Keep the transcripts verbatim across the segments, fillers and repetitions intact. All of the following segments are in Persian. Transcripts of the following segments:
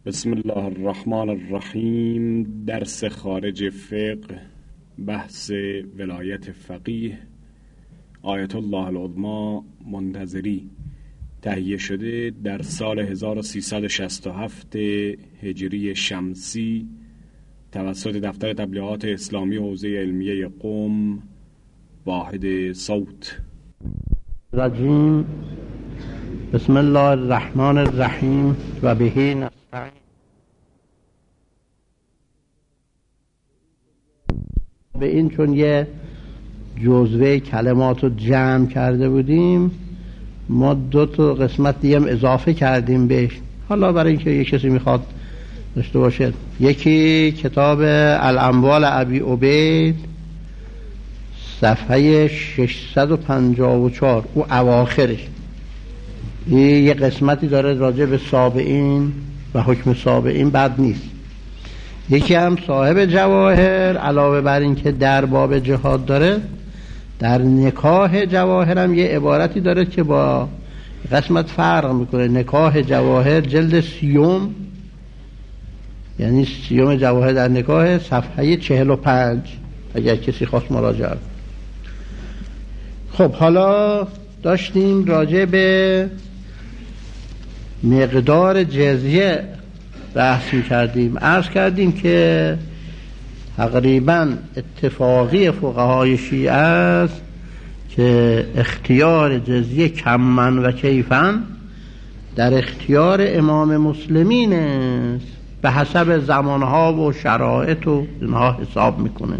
بسم الله الرحمن الرحیم. درس خارج فقه، بحث ولایت فقیه، آیت الله العظمی منتظری، تهیه شده در سال هزار و سیصد و شصت و هفت هجری شمسی توسط دفتر تبلیغات اسلامی حوزه علمیه قم، واحد صوت. رجیم. بسم الله الرحمن الرحیم و به نستعین. به این چون یه جزوه کلمات رو جمع کرده بودیم، ما دو تا قسمت دیگه هم اضافه کردیم بهش، حالا برای اینکه یک کسی میخواد داشته باشه. یکی کتاب الاموال ابی عبید صفحه ششصد و پنجاه و چهار، او اواخرش این یه قسمتی داره راجع به سابعین و حکم سابعین، بد نیست. یکی هم صاحب جواهر علاوه بر این که در باب جهاد داره، در نکاح جواهر هم یه عبارتی داره که با قسمت فرق میکنه. نکاح جواهر جلد سیوم، یعنی سیوم جواهر در نکاح، صفحه چهل و پنج، اگر کسی خواست مراجعه. خب حالا داشتیم راجع به مقدار جزیه بحث کردیم. عرض کردیم که تقریبا اتفاقی فقهای شیعه است که اختیار جزیه کمن و کیفن در اختیار امام مسلمین است، به حسب زمانها و شرایط و اینها حساب میکنه.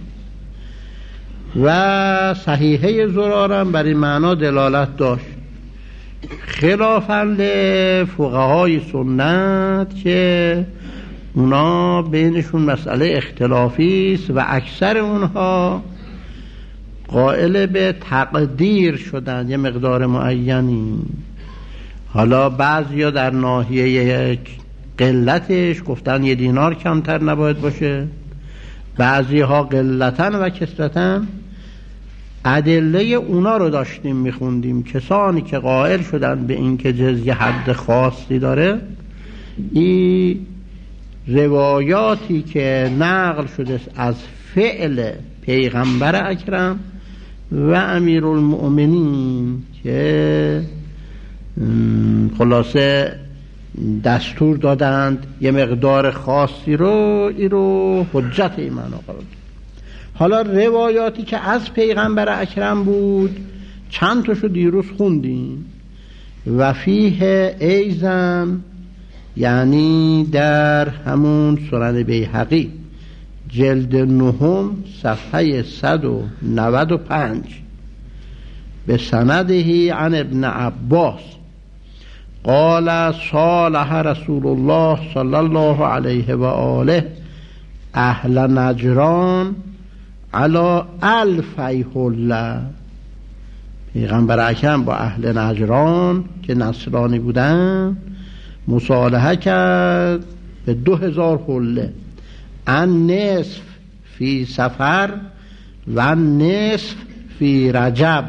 و صحیحه زرارم بر این معنا دلالت داشت، خلافاً لفقهای سنت که اونا بینشون مسئله اختلافی است و اکثر اونها قائل به تقدیر شدن یه مقدار معینی. حالا بعضیا در ناحیه قلتش گفتن یه دینار کمتر نباید باشه، بعضی ها قلتن و کثرتن. ادله اونا رو داشتیم میخوندیم. کسانی که قائل شدن به این که جزیه حد خاصی داره، این روایاتی که نقل شده از فعل پیغمبر اکرم و امیرالمؤمنین که خلاصه دستور دادند یه مقدار خاصی رو، این رو حجت ایمان قرار داد. حالا روایاتی که از پیغمبر اکرم بود چند تاشو دیروز خوندیم. و فیه ایزن، یعنی در همون سنن بیهقی جلد نهم صفحه صد و نود و پنج به سندهی عن ابن عباس قال صالح رسول الله صلی الله علیه و آله اهل نجران علا الفی حله. پیغمبر اکرم با اهل نجران که نصرانی بودن مصالحه کرد به دو هزار حله، ان نصف فی سفر و نصف فی رجب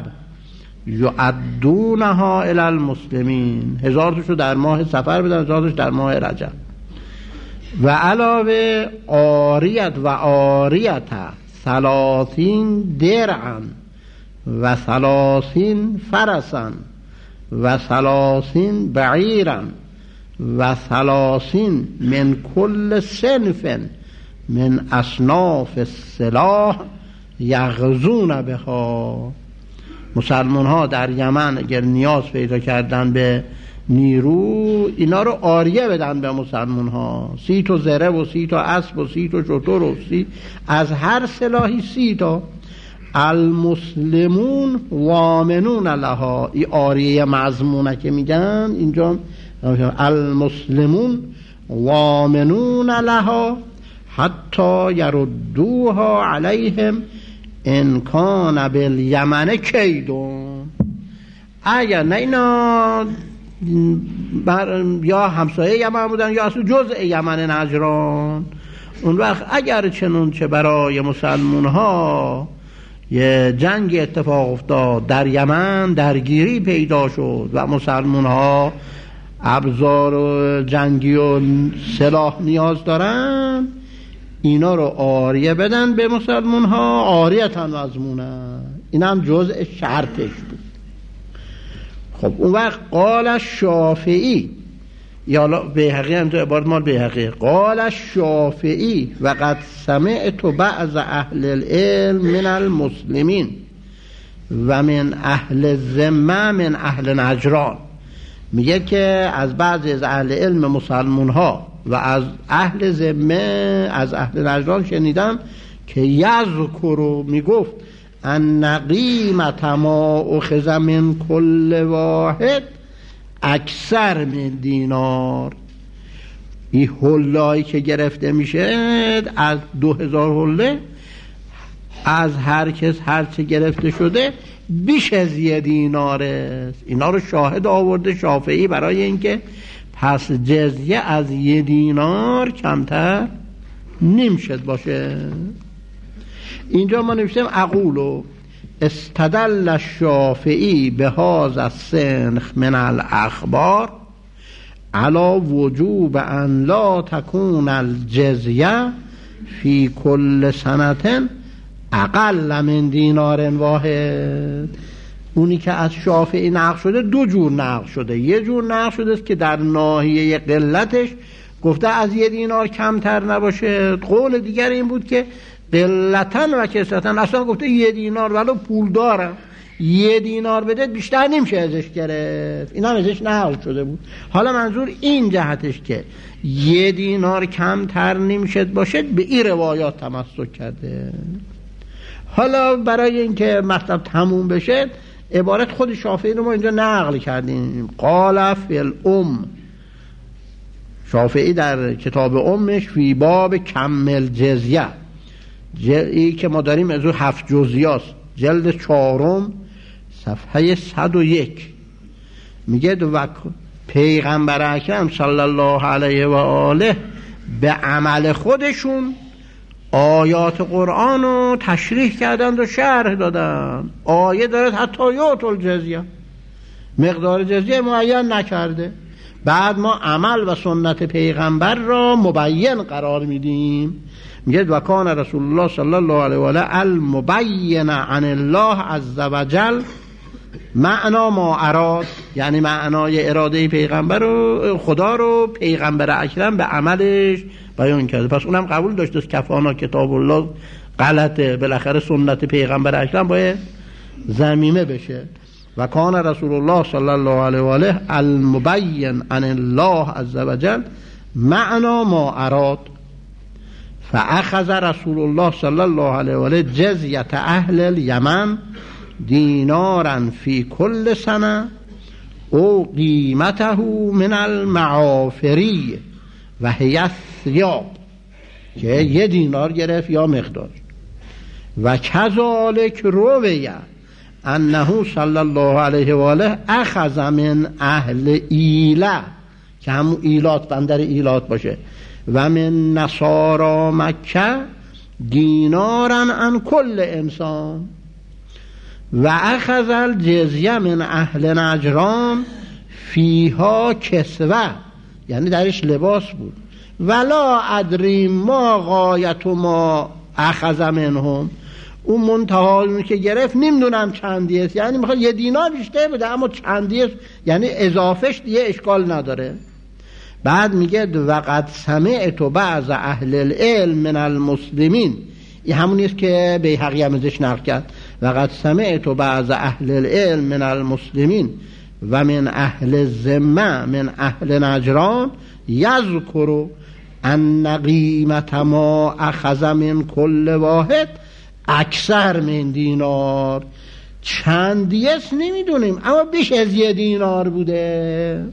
یعدونها الی المسلمین. هزار تاشو در ماه سفر بدن، هزار تاش در ماه رجب. و علاوه آریت و آریت ثلاثین درعا و ثلاثین فرسا و ثلاثین بعیرا و ثلاثین من کل صنف من اصناف السلاح یغزون بها. مسلمان ها در یمن اگر نیاز پیدا کردن به نیرو، اینا رو آریه بدن به مسلمان ها، سی تا زره و سی تا اسب و سی تا شتر و سی از هر سلاحی سی تا. المسلمون وامنون لها، این آریه مضمونه که میگن اینجا، المسلمون وامنون لها حتی یردوها علیهم ان کان بالیمن کیدون. اگر نه اینا بر یا همسایه یمن بودن یا اصلا جزء یمن نجران، اون وقت اگر چنون چه برای مسلمان ها یه جنگ اتفاق افتاد در یمن، درگیری پیدا شد و مسلمان ها ابزار و جنگی و سلاح نیاز دارن، اینا رو عاریه بدن به مسلمان ها، عاریتن مضمونن. این هم جزء شرطش بود. خب اون وقت قال الشافعی، یا بیهقی هم تو عبارت مال بیهقی، قال الشافعی و قد سمعت بعض اهل العلم من المسلمین و من اهل ذمه من اهل نجران. میگه که از بعضی از اهل علم مسلمون ها و از اهل ذمه از اهل نجران شنیدم که یذکر میگفت ان قیمت ما اخذ من کل واحد اکثر من دینار. این حلایی که گرفته میشه از دو هزار حله، از هر کس هر چه گرفته شده بیش از یه دیناره. اینا رو شاهد آورده شافعی برای اینکه پس جزیه از یه دینار کمتر نمیشد باشه. اینجا ما نوشتیم اقولو استدل الشافعی به هذا السنخ من الاخبار علی وجوب ان لا تكون الجزیه فی کل سنة اقل من دینار واحد. اونی که از شافعی نقل شده دو جور نقل شده. یه جور نقل شده است که در ناحیه قلتش گفته از یه دینار کمتر نباشه. قول دیگر این بود که قلتن و کسرتن اصلا گفته یه دینار، ولو پول دارم یه دینار بده بیشتر نمیشه ازش گرفت. این هم ازش نقل شده بود. حالا منظور این جهتش که یه دینار کمتر نمیشه باشه به این روایات تمسک کرده. حالا برای اینکه مطلب تموم بشه عبارت خود شافعی رو ما اینجا نقل کردیم. قال فی الام، شافعی در کتاب امش فی باب کمل جزیه، ای که ما داریم از اون هفت جزیاست، جلد چهارم صفحه صد و یک میگه و پیغمبر اکرم صلی الله علیه و آله به عمل خودشون آیات قرآن رو تشریح کردند و شرح دادن. آیه دارد حتی یوت الجزیه، مقدار جزیه معین نکرده. بعد ما عمل و سنت پیغمبر را مبین قرار میدیم. میگه و کان رسول الله صلی الله علیه و آله المبین عن الله عز وجل معنا ما اراد، یعنی معنای اراده پیغمبر رو خدا رو پیغمبر اکرم به عملش بیان کرده. پس اونم قبول داشته است کفانا کتاب الله غلطه، بالاخره سنت پیغمبر اکرم باید ضمیمه بشه. و کان رسول الله صلی الله علیه و آله المبین عن الله عز وجل معنا ما اراد فاخذ رسول الله صلی الله علیه و آله جزیه اهل الیمن دینارا فی کل سنه او قیمته من المعافری و هی الثیاب، که یه دینار گرفت یا مقدار. و کذالک رویه انه صلی الله علیه و آله اخذ من اهل ایله، که همون ایلات بندر ایلات باشه، و من نصارا مکه دینارا عن کل انسان و اخذ الجزیه من اهل نجران فیها کسوه، یعنی درش لباس بود. ولا ادریم ما غایت ما اخذ منهم، اون منتها که گرفت نمیدونم چندی است، یعنی میخواد یه دینار بیشتر بده اما چندی است، یعنی اضافهش دیگه اشکال نداره. بعد میگه وقد سمعت بعض اهل العلم من المسلمین، این همونی است که بیهقی هم ازش نقل کرد. وقد سمعت بعض اهل العلم من المسلمین و من اهل الذمه من اهل نجران یذکر ان قیمت ما اخذ من کل واحد اکثر من دینار. چندی است نمیدونیم اما بیش از یه دینار بوده.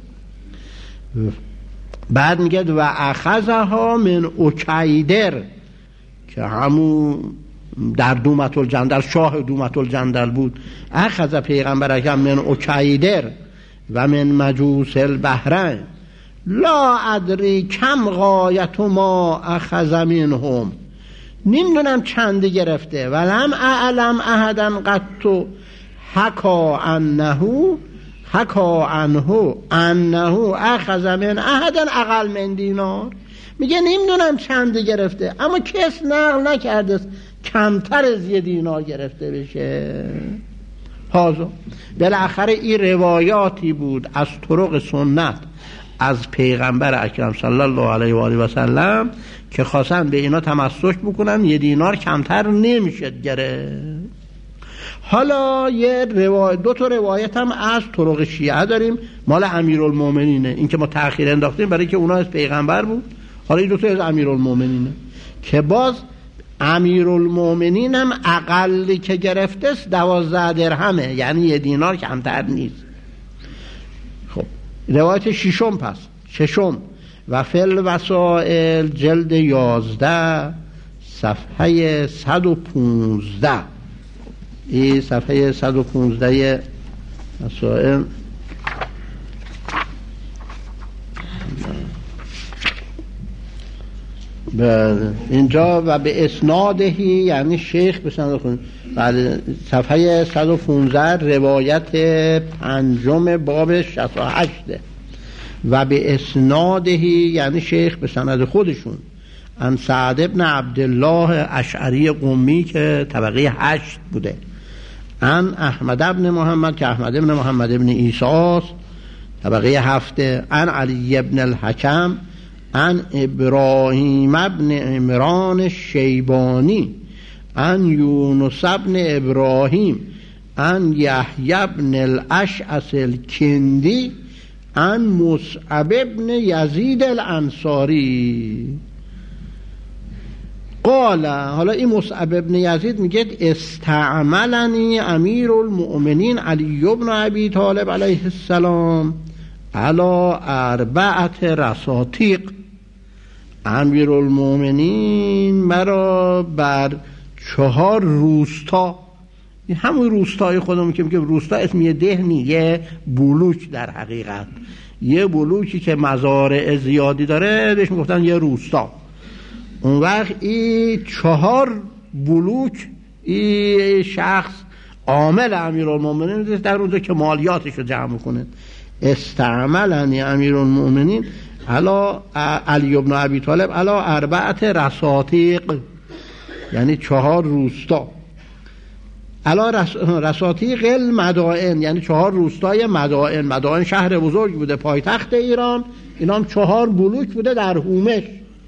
بعد میگه و اخذها من اکیدر، که همون در دومت الجندل شاه دومت الجندل بود. اخذ پیغمبر اکرم من اکیدر و من مجوس البحرین لا ادری کم غایت ما اخذ منهم، نمیدونم چند گرفته. ولم اعلم احدا قط حکا انه حکا عنه انه اخذ من احد اقل من دینار، میگه نمیدونم چند گرفته اما کس نقل نکرده کمتر از یه دینار گرفته بشه. هازو بالاخره این روایاتی بود از طرق سنت از پیغمبر اکرم صلی الله علیه و آله و سلم که خواستن به اینا تمسک بکنن یه دینار کمتر نمیشه گرفت. حالا یه روایت، دو تا روایت هم از طرق شیعه داریم مال امیرالمومنینه، این که ما تأخیر انداختیم برای که اونا از پیغمبر بود. حالا این دو تا از امیرالمومنینه که باز امیرالمومنین هم اقلی که گرفته است دوازده درهمه، یعنی یه دینار کمتر نیست. خب روایت ششم پس ششم و فل وسائل جلد یازده صفحه صد و پونزده، این صفحه صد و پونزده مسائل بله اینجا و به اسنادهی یعنی شیخ بسند خون. بله صفحه صد و پانزده روایت پنجم باب شصت و هشت و به اسنادهی یعنی شیخ به سند خودشون ان سعد ابن عبدالله اشعری قمی که طبقه هشت بوده، ان احمد ابن محمد که احمد ابن محمد ابن عیسی طبقه هفته، ان علی ابن الحکم ان ابراهیم ابن عمران شیبانی ان یونس ابن ابراهیم ان یحیی ابن الاشعث الکندی ان مصعب ابن یزید الانصاری قال. حالا این مصعب ابن یزید میگه استعملنی امیر المؤمنین علی ابن ابی طالب علیه السلام علی اربعت رساتیق، امیر المؤمنین مرا بر چهار روستا، این همون روستای خودمون که میگم روستا اسم یه دهنی، یه بلوک در حقیقت، یه بلوکی که مزارع زیادی داره بهش میگفتن یه روستا. اون وقت این چهار بلوک این شخص عامل امیرالمومنین در اونجا که مالیاتش رو جمع کنه. استعملنی امیرالمومنین علی علی ابن ابی طالب علی اربعت رساتیق، یعنی چهار روستا، علی رس... رساتیق المدائن، یعنی چهار روستای مدائن. مدائن شهر بزرگ بوده پایتخت ایران، اینا هم چهار بلوک بوده در هومش.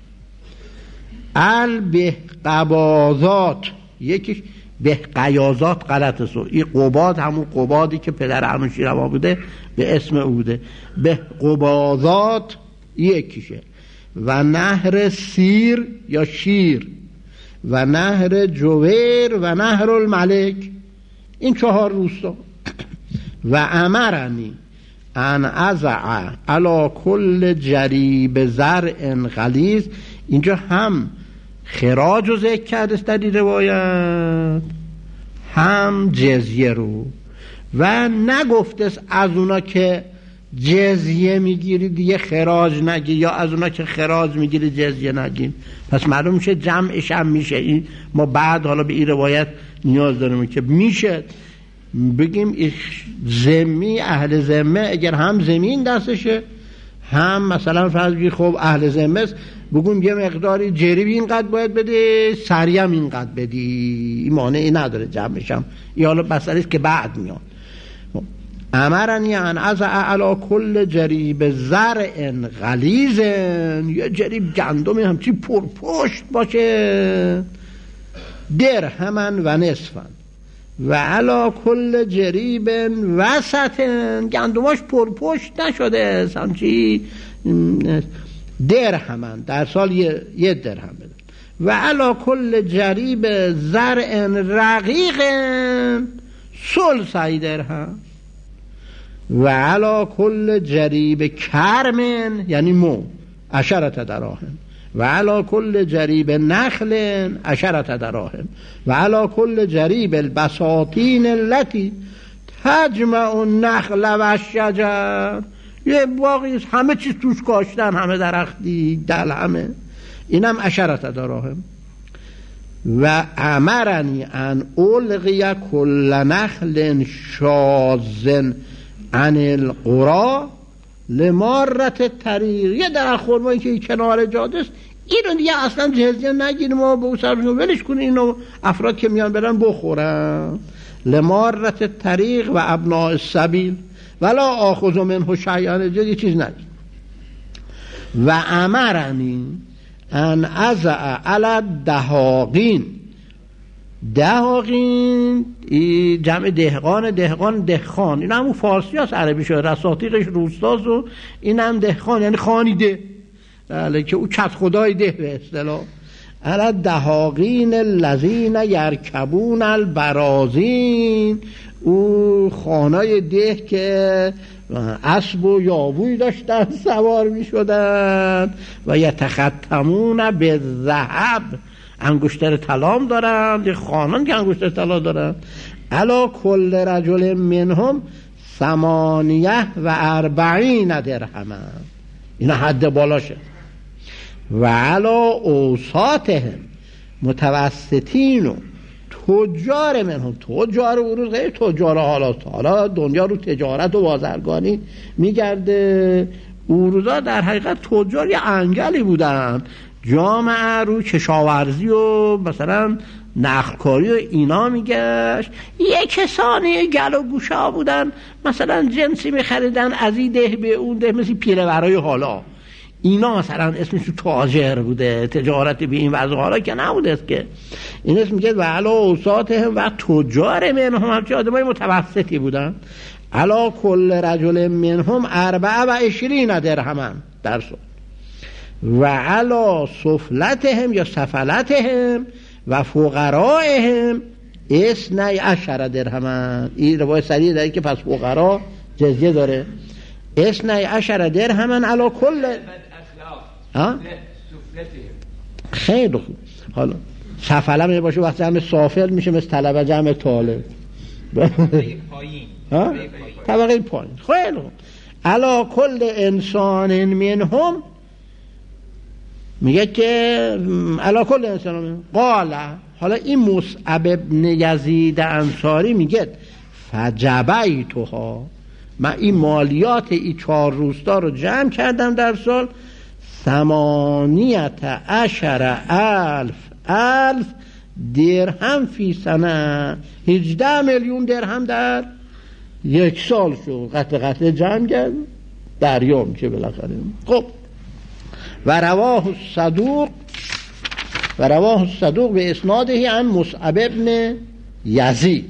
البهقبازات، یکیش بهقیازات غلطه سو، این قباد همون قبادی که پدر انوشیروان بوده به اسم او بوده، بهقبازات یکیشه. و نهر سیر یا شیر و نهر جویر و نهر الملک، این چهار روستا. و امرنی ان ازع علی کل جریب زرع غلیظ، اینجا هم خراج رو ذکر کرده در این روایت هم جزیه رو، و نگفته از اونا که جزیه میگیری دیگه خراج نگی، یا از اونا که خراج میگیری جزیه نگی. پس معلوم میشه جمعش هم میشه. این ما بعد حالا به این روایت نیاز داریم که میشه بگیم ذمی اهل ذمه اگر هم زمین دستشه هم مثلا فرض بگیر خب اهل ذمه است، بگیم یه مقداری جریب اینقدر باید بده، سریم اینقدر بدی، این مانعی نداره جمعش هم. این حالا مسئله است که بعد میاد. امرنی ان ازع علی کل جریب زرع غلیظ، یه جریب گندمی همچی پرپشت باشه، درهمن و نصفن، و علی کل جریب وسط، گندماش پرپشت نشده همچی درهمن، در سال یه, یه درهم بده. و علی کل جریب زرع رقیق ثلث درهم، و علی کل جریب کرمن یعنی مو عشرت دراهم، و علی کل جریب نخل عشرت دراهم، و علی کل جریب البساطین التي تجمع النخل و الشجر، یه باقی همه چیز توش کاشتن، همه درختی دل همه، اینم عشرت دراهم. و امرنی ان القی کل نخل شازن عن القرى لمارت طریق، یه درخت خرمایی که کنار جاده است اینو دیگه اصلا جزیه نگیریم و به اون سرشون ولش کنیم، اینو افراد که میان برن بخورن. لمارت طریق و ابناء السبیل ولا آخذ منه شیئا، جزیه چیز نگیریم. و امرنی ان ازع علی دهاقین، دهاقین جمع دهقان، دهقان دهخان، این همون فارسی هست، عربی شده، رساتیقش روستاست و این هم دهخان یعنی خانی ده، بله، که او کت خدای ده به اصطلاح. علی دهاقین الذین یرکبون البرازین، او خانای ده که اسب و یابوی داشتن سوار می شدن. و یتختمون به ذهب، انگشتر طلام دارن، یه خانان که انگشتر طلا دارن. علا کل رجل منهم ثمانیه و اربعین درهم، اینا حد بالاشه. و علا اوساطهم متوسطین و تجار منهم، تجار او غیر تجار حالا حالا دنیا رو تجارت و بازرگانی میگرده، او روزا در حقیقت تجار یه انگلی بودن، جامعه رو کشاورزی و مثلا نخلکاری و اینا میگشت، یه کسانی گل و گوشه ها بودن، مثلا جنسی میخریدن از این ده به اون ده، مثل پیرورای حالا اینا، مثلا اسمش تاجر بوده، تجارت به این وضع حالا که نبوده است که این اسم میگه. و علا اوساطهم و تجار منهم، همچه آدمای متوسطی بودن. علا کل رجل منهم اربعه و عشرین درهم در سال. و علا سفلتهم یا سفلتهم و فقرائهم اثنی عشر درهم، این روایت صریح داره که پس فقرا جزیه داره. اثنی عشر درهم علا کل ها؟ خیلی خوب. حالا سفله می باشه وقتی همه سافل میشه مثل طلبه جمع طالب، ها؟ طبقه پایین. خیلی خوب. علا کل انسان منهم، میگه که علا کل انسان منهم قال. حالا این مصعب ابن یزید انصاری میگه فجبیتها، من این مالیات این چهار روستا رو جمع کردم در سال، ثمانیت عشر الف الف درهم فی سنه، هجده میلیون درهم در یک سال شد. قطع قطع جمع کرد دریا میشه بالاخره. خب و رواه الصدوق و رواه الصدوق به اسناده عن مصعب ابن یزید.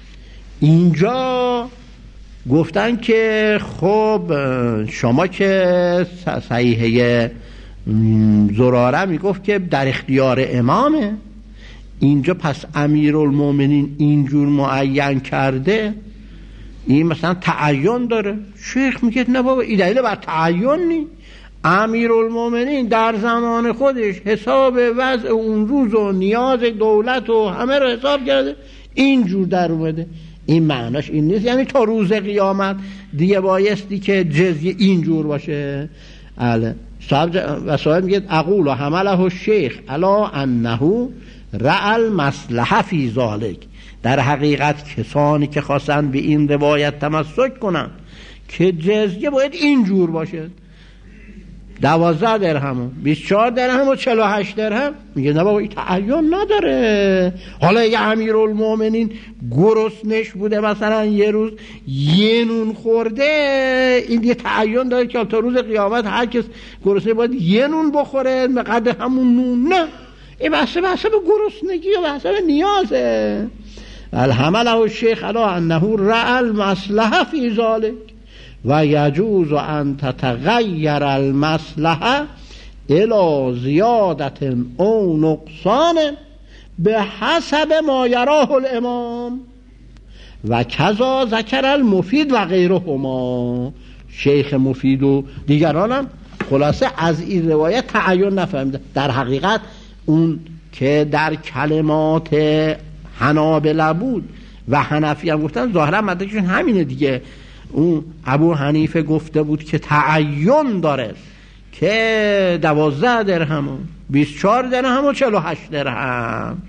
اینجا گفتن که خب شما که صحیحه زراره میگفت که در اختیار امامه، اینجا پس امیرالمومنین اینجور معین کرده، این مثلا تعین داره. شیخ میگه نه بابا این دلیل بر تعین نی، امیرالمومنین در زمان خودش حساب وضع اون روز و نیاز دولت و همه رو حساب کرده، اینجور در اومده. این معناش این نیست یعنی تا روز قیامت دیگه بایستی که جزیه اینجور باشه. اله صاحب و صاحب میگه اقول و حمله الشیخ علا انه رأل مصلحه فی ذالک، در حقیقت کسانی که خواستن به این روایت تمسک کنن که جزیه باید اینجور باشه، دوازده درهم و بیست و چهار درهم و چهل و هشت درهم، میگه نه بابا این تعین نداره. حالا یه امیرالمومنین گرسنش بوده مثلا یه روز یه نون خورده، این یه تعین داره که تا روز قیامت هر کس گرسنه باید یه نون بخوره به قدر همون نون. نه، این بحثه بحثه به گرسنگی و بحثه به نیازه. الحمله الشیخ علی انه رأل مصلحه فی ذالک و یجوز ان تتغیر المصلحه الی زیادت او نقصان به حسب ما یراه الامام و کذا ذکر المفید و غیرهما. شیخ مفید و دیگران هم خلاصه از این روایت تعین نفهمیده. در حقیقت اون که در کلمات حنابلة بود و حنفی هم گفتن ظاهرا مدرکشون همینه دیگه. اون ابو حنیفه گفته بود که تعین داره که دوازده درهم و بیست و چهار درهم و چهل و هشت درهم،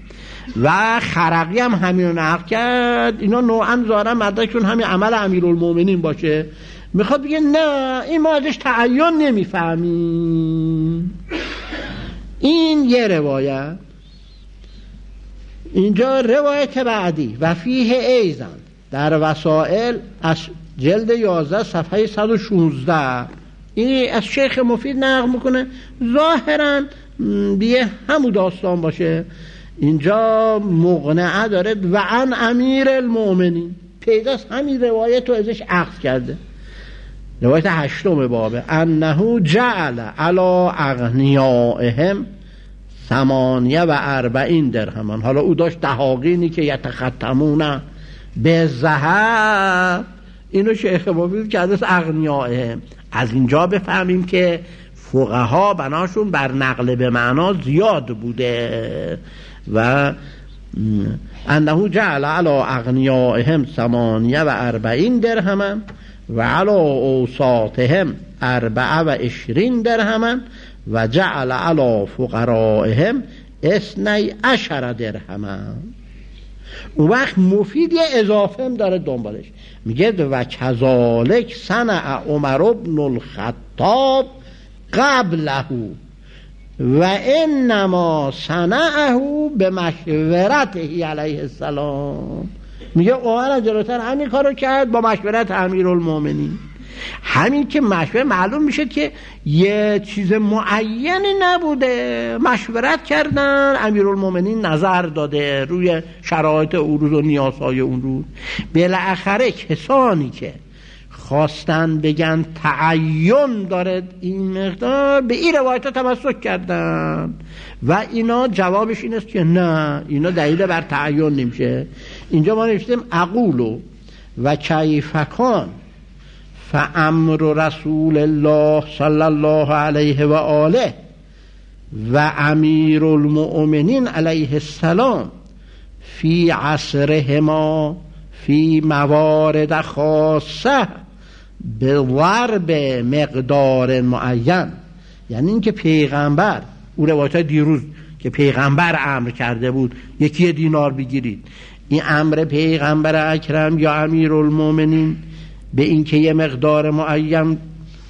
و خرقی هم همین نقل کرد. اینا نوعا ظاهرا مدرکشون همین عمل امیرالمومنین باشه. میخواد بگه نه این ما ازش تعین نمیفهمیم. این یه روایت. اینجا روایت بعدی و فیه ایزن در وسائل از جلد یازده صفحه صد و شانزده این از شیخ مفید نقل میکنه. ظاهرا بیه همون داستان باشه. اینجا مقنعه داره و عن امیر المؤمنین، پیداست همین روایت رو ازش اخذ کرده. روایت هشتم بابه انه جعل علی اغنیائهم ثمانیه و اربعین درهمان. حالا او داشت دهاقینی که یتختمون به زهر، اینو شیخ مفید کرده از اغنیائهم. از اینجا بفهمیم که فقها بناشون بر نقل به معنا زیاد بوده. و انه جعل علی اغنیائهم ثمانیه و اربعین درهما و علی اوساطهم اربعه و عشرین درهما و جعل علی فقرائهم اثنی عشر درهما. اون وقت مفید یه اضافه هم داره دنبالش، میگه و کذالک صنع عمر بن الخطاب قبله و انما صنعه به مشورته علیه السلام. میگه عمر جلوتر همین کارو کرد با مشورت امیرالمومنین. همین که مشورت معلوم میشه که یه چیز معینی نبوده، مشورت کردن، امیرالمومنین نظر داده روی شرایط اون روز و نیازهای اون روز. بالاخره کسانی که خواستن بگن تعین داره این مقدار به این روایت ها تمسک کردن و اینا جوابش این است که نه، اینا دلیل بر تعین نمیشه. اینجا ما نوشتیم اقولو و کیفکان فامر رسول الله صلی الله علیه و آله و امیر المؤمنین علیه السلام فی عصرهما فی موارد خاصه به ضرب مقدار معین. یعنی این که پیغمبر، او روایت دیروز که پیغمبر امر کرده بود یکی دینار بگیرید، این امر پیغمبر اکرم یا امیر المؤمنین به این که یه مقدار معین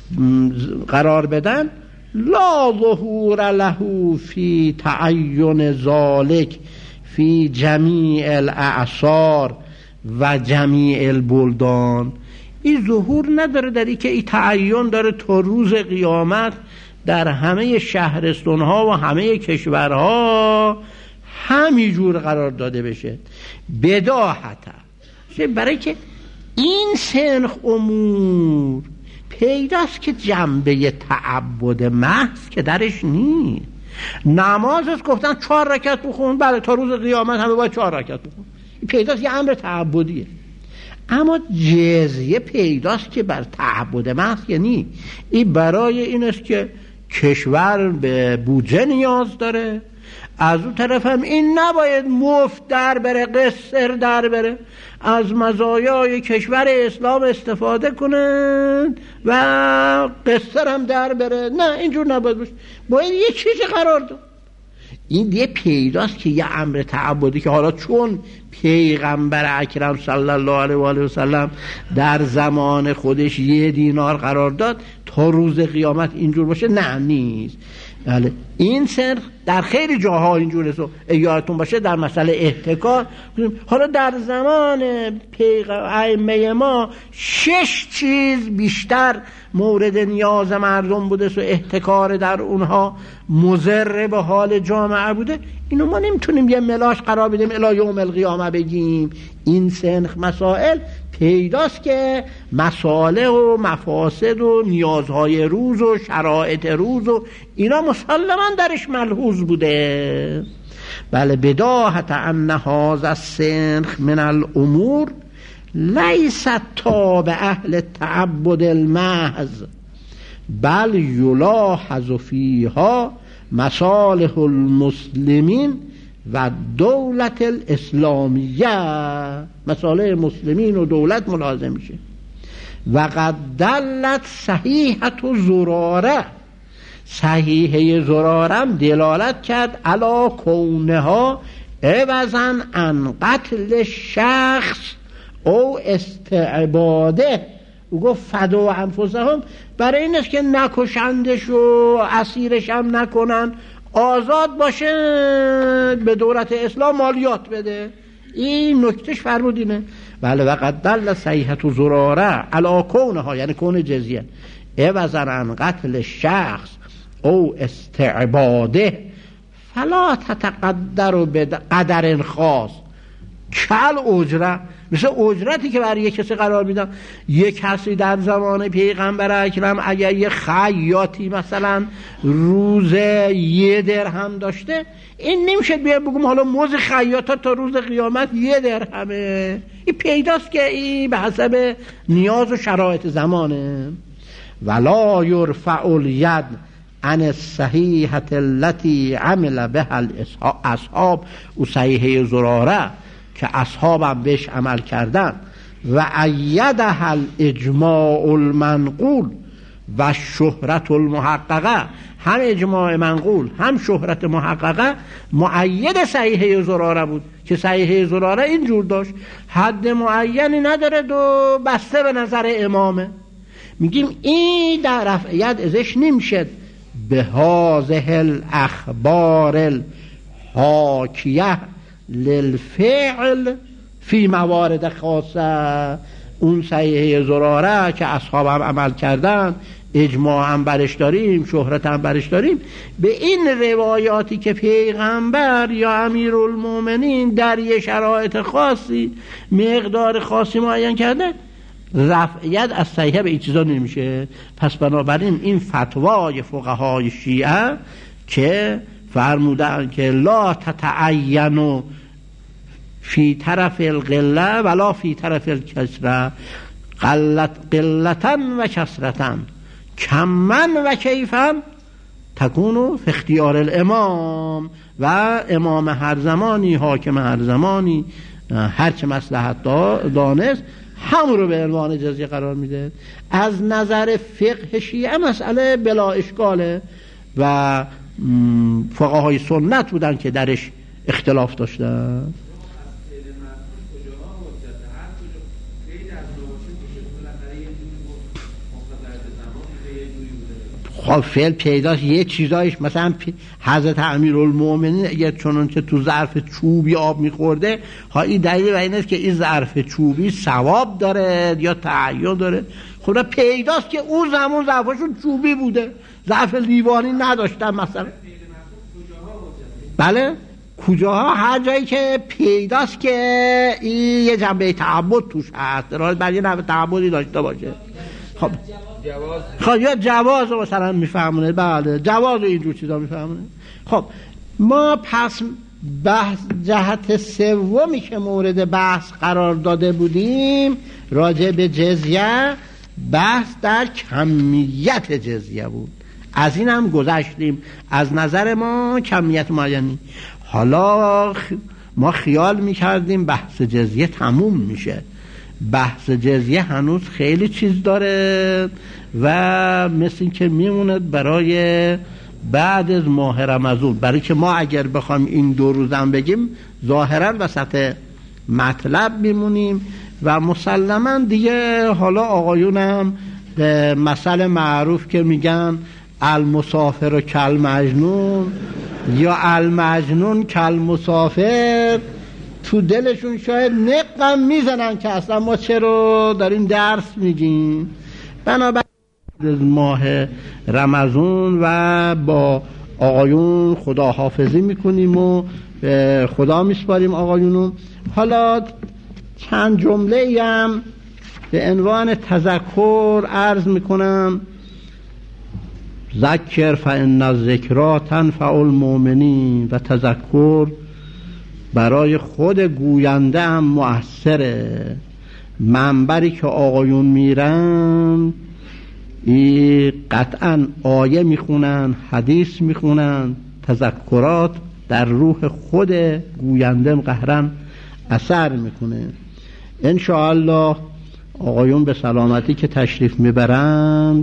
قرار بدن، لا ظهور له فی تعین ذالک فی جمیع الاعصار و جمیع البلدان. این ظهور نداره در این که این تعین داره تا روز قیامت در همه شهرستان ها و همه کشورها همین جور قرار داده بشه. بداهتا برای که این سنخ امور پیداست که جنبه تعبد محض که درش نیست. نماز است گفتن چهار رکعت بخون، بله تا روز قیامت همه باید چهار رکعت بخون، پیداست یه امر تعبدیه. اما جزیه پیداست که بر تعبد محض یعنی این برای این است که کشور به بودجه نیاز داره، از اون طرف هم این نباید مفت در بره، قصر در بره، از مزایای کشور اسلام استفاده کنن و قصر هم در بره. نه اینجور نباید باشه، باید یه چیزی قرار داد. این دیگه پیداست که یه امر تعبدی که حالا چون پیغمبر اکرم صلی الله علیه و آله و سلم در زمان خودش یه دینار قرار داد تا روز قیامت اینجور باشه، نه نیست. بله این سر در خیلی جاها اینجوره. یادتون باشه در مسئله احتکار، حالا در زمان ائمه ما شش چیز بیشتر مورد نیاز مردم بوده و احتکار در اونها مضر به حال جامعه بوده. اینو ما نمیتونیم یه ملاش قرار بدیم الی یوم القیامه بگیم. این سنخ مسائل پیداست که مصالح و مفاسد و نیازهای روز و شرایط روز و اینا مسلما درش ملحوظ بوده. بله بداهت ان هذا السنخ من الامور لیست تابع اهل التعبد المحض بل یلاحظ فیها مصالح المسلمین و دولت الاسلامیه. مصالح مسلمین و دولت ملازم میشه. و قد دلت صحیحت و زراره، صحیحه زرارم دلالت کرد علا کونها عوضاً عن قتل شخص او استعباده. او گفت فدوا انفسهم، برای این است که نکشندش و اسیرش هم نکنن، آزاد باشه، به دولت اسلام مالیات بده. این نکتهش فرمودینه. بله وقد دل صیحة زراره علی کونها، یعنی کون جزیه، عوضاً عن قتل شخص او استعباده فلا تتقدر بقدر خاص کل اجره، مثل اجرتی که برای یک کسی قرار میدن. یک کسی در زمان پیغمبر اکرم اگر یه خیاطی مثلا روز یه درهم داشته، این نمیشه بیاد بگم حالا موز خیاطا تا روز قیامت یه درهمه. این پیداست که این به حسب نیاز و شرایط زمانه. ولا یرفع الید عن الصحیحة التي عمل بها الاصحاب، او صحیحه زراره که اصحابم بهش عمل کردن، و ایدها الاجماع المنقول و شهرت المحققه، هم اجماع منقول هم شهرت محققه مؤید صحیحه زراره بود که صحیحه زراره اینجور داشت، حد معینی نداره و بسته به نظر امامه. میگیم این در رفعیت ازش نمیشه به هذه الاخبار الحاکیه للفعل فی موارد خاصه. اون صحیحه زراره که اصحاب هم عمل کردن، اجماع هم برش داریم، شهرت هم برش داریم، به این روایاتی که پیغمبر یا امیرالمومنین در یه شرایط خاصی مقدار خاصی معین کرده، رفعیت از صحیحه به این چیزا نمیشه. پس بنابراین این فتوای فقهای شیعه که فرمودن که لا تتعین فی طرف القله ولا فی طرف الکسره، قلت قلتن و کسرتن، کمن و کیفن تکونو فی اختیار الامام. و امام هر زمانی، حاکم هر زمانی، هر چه مصلحت دانست همون رو به عنوان جزیه قرار میده. از نظر فقه شیعه مسئله بلا اشکاله و فقهای سنت بودن که درش اختلاف داشتن. خب فعل پیداست یه چیزایش، مثلا حضرت امیرالمومنین اگه چونون که تو ظرف چوبی آب میخورده، ها این دلیل بر این است که این ظرف چوبی ثواب داره یا تعین داره. خدا پیداست که اون زمان ظرفشون چوبی بوده، ظرف لیوانی نداشتن مثلا. بله کجاها؟ هر جایی که پیداست که این یه جنبه تعبد توش هست، برای یه نوع تعبدی داشته باشه. خب خب یا جواز رو مثلا میفهمونه. بله جواز اینجور چیزا میفهمونه. خب ما پس بحث جهت سومی که مورد بحث قرار داده بودیم راجع به جزیه، بحث در کمیت جزیه بود. از این هم گذشتیم، از نظر ما کمیت معینی. حالا ما خیال میکردیم بحث جزیه تموم میشه. بحث جزیه هنوز خیلی چیز داره و مثل این که میموند برای بعد از ماه رمضان، برای که ما اگر بخوایم این دو روزم بگیم ظاهرا وسط مطلب میمونیم و مسلما دیگه. حالا آقایونم به مثل معروف که میگن المسافر و کل مجنون یا المجنون کل مسافر، تو دلشون شاید نقم میزنن که اصلا ما چرا داریم درس میگیم. بنابراین ماه رمضان و با آقایون خداحافظی میکنیم و به خدا میسپاریم آقایونو. حالا چند جمله هم به عنوان تذکر عرض میکنم. ذکر فان الذکری تنفع المؤمنین، و تذکر برای خود گوینده هم مؤثره. منبری که آقایون میرن ای قطعا آیه میخونن، حدیث میخونن، تذکرات در روح خود گوینده قهرن اثر میکنه. انشاءالله آقایون به سلامتی که تشریف میبرند،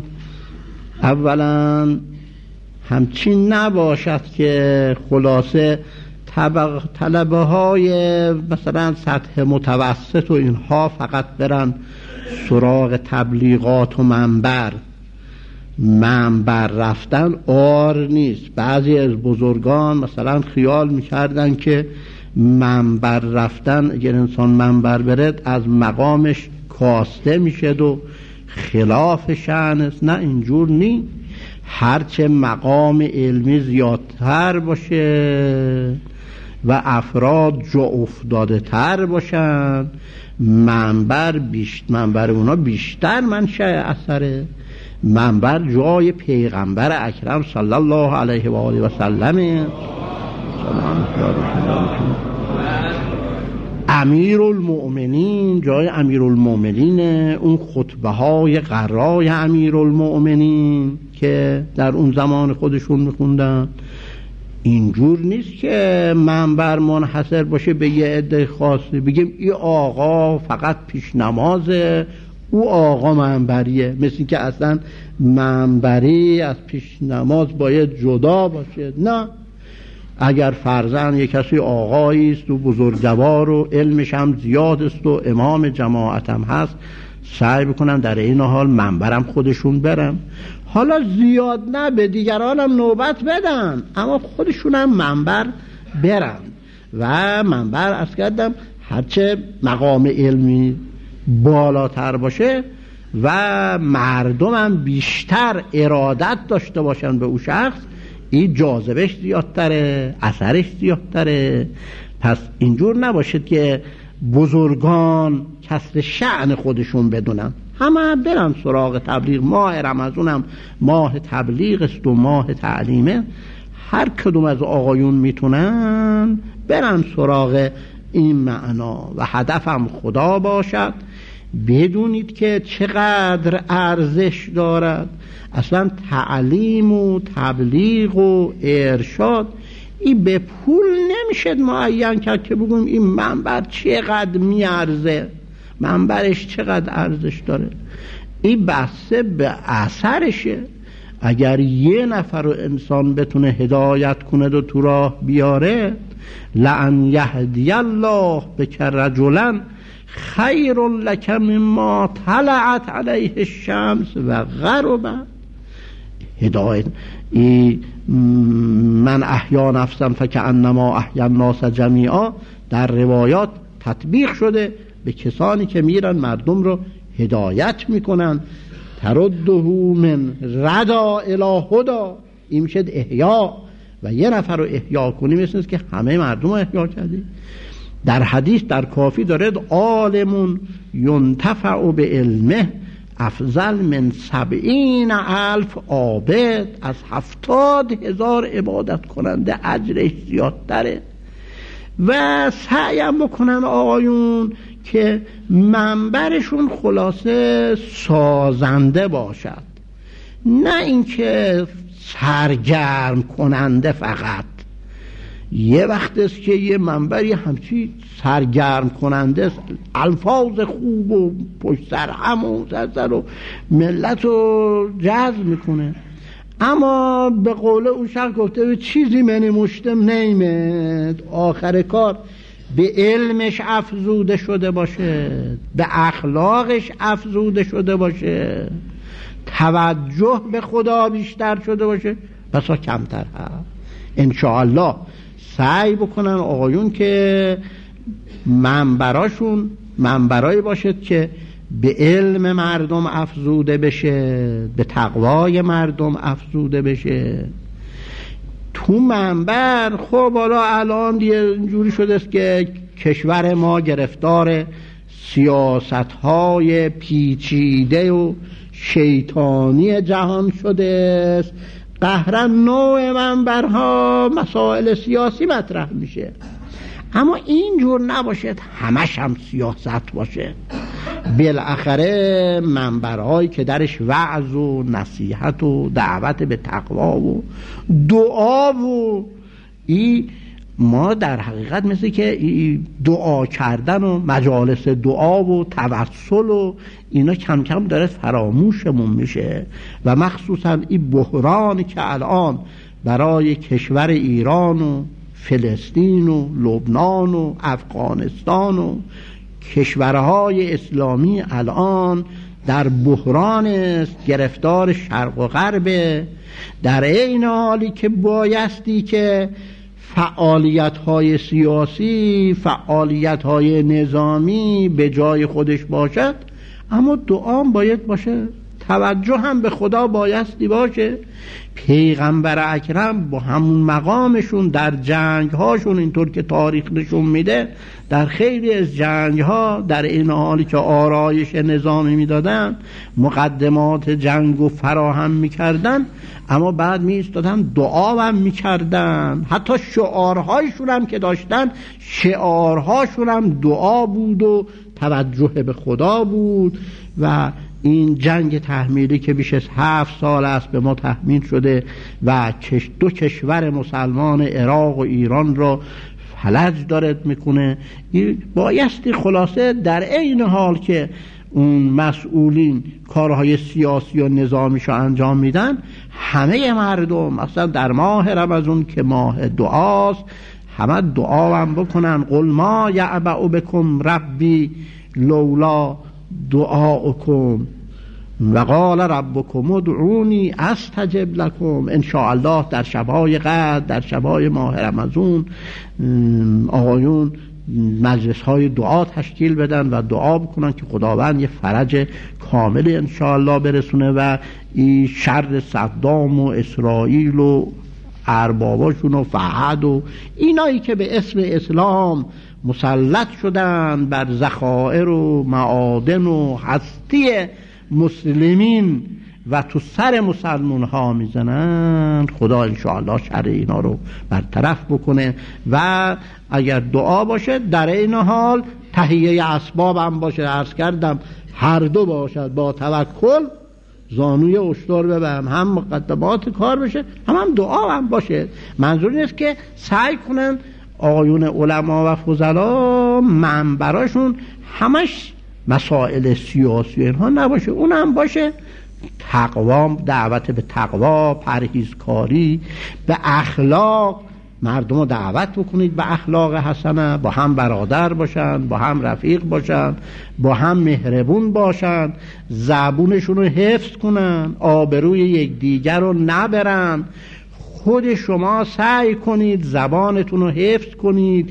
اولا همچین نباشد که خلاصه طبق طلبه های مثلا سطح متوسط و اینها فقط برن سراغ تبلیغات و منبر منبر رفتن عار نیست. بعضی از بزرگان مثلا خیال میکردن که منبر رفتن اگر انسان منبر برد از مقامش کاسته میشد و خلاف شأن است. نه، اینجور نی. هرچه مقام علمی زیادتر باشه و افراد جا افتاده تر باشن، منبر بیشتر منبر اونا بیشتر منشأ اثره. منبر جای پیغمبر اکرم صلی الله علیه و آله و سلم. امیر المؤمنین جای امیر المؤمنین، اون خطبه های قرای امیر المؤمنین که در اون زمان خودشون میخوندن. اینجور نیست که منبر منحصر باشه به یه عده خاصی، بگیم این آقا فقط پیش نمازه، او آقا منبریه. مثل که اصلا منبری از پیش نماز باید جدا باشه. نه، اگر فرضاً یک کسی آقایی است و بزرگوار و علمش هم زیاد است و امام جماعت هم هست، سعی بکنن در این حال منبرم خودشون برن. حالا زیاد نه، به دیگران هم نوبت بدن، اما خودشون هم منبر برن. و منبر از کردم هرچه مقام علمی بالاتر باشه و مردم هم بیشتر ارادت داشته باشن به اون شخص، این جاذبش زیادتره، اثرش زیادتره. پس اینجور نباشد که بزرگان کسر شأن خودشون بدونن، همه برن سراغ تبلیغ. ماه رمضان هم ماه تبلیغ است و ماه تعلیمه. هر کدوم از آقایون میتونن برن سراغ این معنا و هدفم خدا باشد. بدونید که چقدر ارزش دارد اصلا تعلیم و تبلیغ و ارشاد. این به پول نمیشد معین کرد که بگویم این منبر چقدر میارزه، منبرش چقدر ارزش داره. این بسته به اثرشه. اگر یه نفر رو انسان بتونه هدایت کنه و تو راه بیاره، لئن یهدی الله بک رجلا خیر لک مما طلعت علیه الشمس و غربت. هدایت ای من احیا نفسا فکأنما احیا الناس جمیعا در روایات تطبیق شده به کسانی که میرن مردم رو هدایت میکنن. ترده من ردا الی هدا، این میشه احیا. و یه نفر رو احیا کنی مثل که همه مردم رو احیا کردی. در حدیث در کافی دارد عالمون ینتفع به علمه افضل من سبعین الف عابد. از هفتاد هزار عبادت کننده اجرش زیادتره. و سعیم بکنن آقایون که منبرشون خلاصه سازنده باشد، نه اینکه سرگرم کننده فقط. یه وقت است که یه منبری همچی سرگرم کننده است، الفاظ خوب و پشت سر هم و سر و ملت رو جذب میکنه، اما به قول اون شخص گفته چیزی منی مشتم نیمد. آخر کار به علمش افزوده شده باشه، به اخلاقش افزوده شده باشه، توجه به خدا بیشتر شده باشه، بسا کمتر هست. انشاءالله سعی بکنن آقایون که منبراشون منبرایی باشد که به علم مردم افزوده بشه، به تقوای مردم افزوده بشه. تو منبر خب حالا الان اینجوری شده است که کشور ما گرفتار سیاست‌های پیچیده و شیطانی جهان شده است. قهرن نوع منبرها مسائل سیاسی مطرح میشه، اما اینجور نباشد همش هم سیاست باشه. بالاخره منبرهایی که درش وعظ و نصیحت و دعوت به تقوا و دعا و ای ما در حقیقت مثل که دعا کردن و مجالس دعا و توسل و اینا کم کم داره فراموشمون میشه. و مخصوصا این بحرانی که الان برای کشور ایران و فلسطین و لبنان و افغانستان و کشورهای اسلامی الان در بحران است، گرفتار شرق و غرب، در این حالی که بایستی که فعالیت‌های سیاسی، فعالیت‌های نظامی به جای خودش باشد، اما دعا باید باشه، توجه هم به خدا بایستی باشه. پیغمبر اکرم با همون مقامشون در جنگ هاشون، اینطور که تاریخ نشون میده، در خیلی از جنگ ها در این حالی که آرایش نظامی میدادن، مقدمات جنگ رو فراهم میکردن، اما بعد میستادن دعا هم میکردن. حتی شعارهایشون هم که داشتن، شعارهاشون هم دعا بود و توجه به خدا بود. و این جنگ تحمیلی که بیش از هفت سال است به ما تحمیل شده و دو کشور مسلمان عراق و ایران را فلج دارد میکنه، بایستی خلاصه در این حال که اون مسئولین کارهای سیاسی و نظامیشو انجام میدن، همه مردم مثلا در ماه رمضان که ماه دعاست، همه دعا هم بکنن. قل ما یعبأ بکم ربی لولا دعاؤکم و قال ربکم ادعونی استجب لکم. ان شاء الله در شبهای قدر، در شبهای ماه رمضان، آقایون مجلس های دعا تشکیل بدن و دعا بکنن که خداوند یه فرج کامل ان شاء الله برسونه و این شر صدام و اسرائیل و ارباباشون و فهد و اینایی که به اسم اسلام مسلط شدن بر ذخایر و معادن و هستی مسلمین و تو سر مسلمان ها میزنن، خدا انشاءالله شر اینا رو برطرف بکنه. و اگر دعا باشه در این حال تهیه اسباب هم باشه، عرض کردم هر دو باشد، با توکل زانوی اشتر ببرم، هم مقدمات کار بشه، هم هم دعا هم باشه. منظور نیست که سعی کنن آقایون علما و فضلا منبراشون همش مسائل سیاسی اینها نباشه، اون هم باشه تقوا، دعوت به تقوا، پرهیزکاری، به اخلاق، مردم رو دعوت بکنید به اخلاق حسنه، با هم برادر باشن، با هم رفیق باشن، با هم مهربون باشن، زبونشون رو حفظ کنن، آبروی یکدیگر رو نبرن. خود شما سعی کنید زبانتون رو حفظ کنید،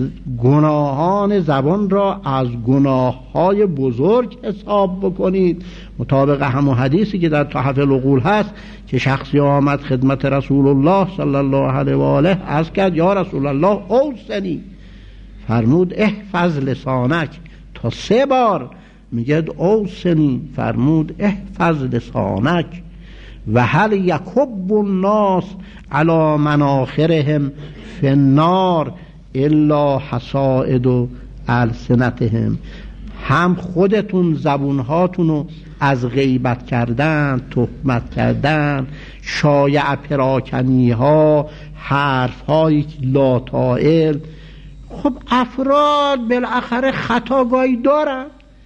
گناهان زبان را از گناههای بزرگ حساب بکنید، مطابق همون حدیثی که در تحف العقول هست که شخصی آمد خدمت رسول الله صلی الله علیه و آله عرض کرد یا رسول الله اوصنی، فرمود احفظ لسانک، تا سه بار میگه اوصنی، فرمود احفظ لسانک. و هل یکب الناس علی مناخرهم فی النار الا حصائد السنتهم. هم خودتون زبونهاتونو از غیبت کردن، تهمت کردن، شایع پراکنی ها، حرف های لاتائل. خب افراد بالاخره خطاگاهی دارن.